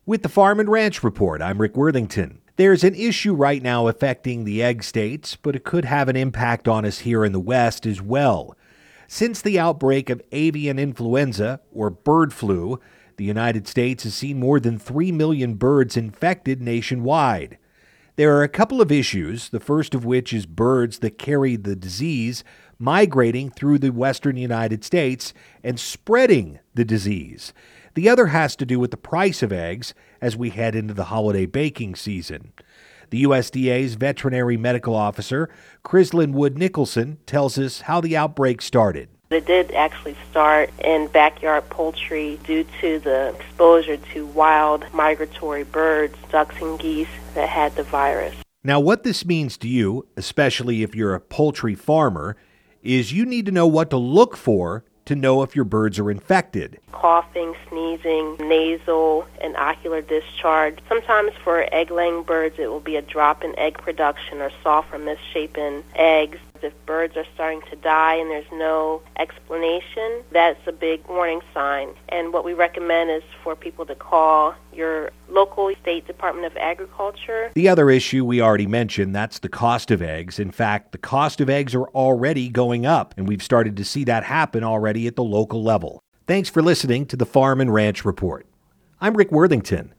With the Farm and Ranch Report, I'm Rick Worthington. There's an issue right now affecting the egg states, but it could have an impact on us here in the West as well. Since the outbreak of avian influenza, or bird flu, the United States has seen more than 3 million birds infected nationwide. There are a couple of issues, the first of which is birds that carry the disease migrating through the western United States and spreading the disease. The other has to do with the price of eggs as we head into the holiday baking season. The USDA's veterinary medical officer, Krislyn Wood Nicholson, tells us how the outbreak started. It did actually start in backyard poultry due to the exposure to wild migratory birds, ducks and geese that had the virus. Now, what this means to you, especially if you're a poultry farmer, is you need to know what to look for to know if your birds are infected. Coughing, sneezing, nasal, and ocular discharge. Sometimes for egg-laying birds, it will be a drop in egg production or soft or misshapen eggs. If birds are starting to die and there's no explanation, that's a big warning sign. And what we recommend is for people to call your local state Department of Agriculture. The other issue we already mentioned, that's the cost of eggs. In fact, the cost of eggs are already going up, and we've started to see that happen already at the local level. Thanks for listening to the Farm and Ranch Report. I'm Rick Worthington.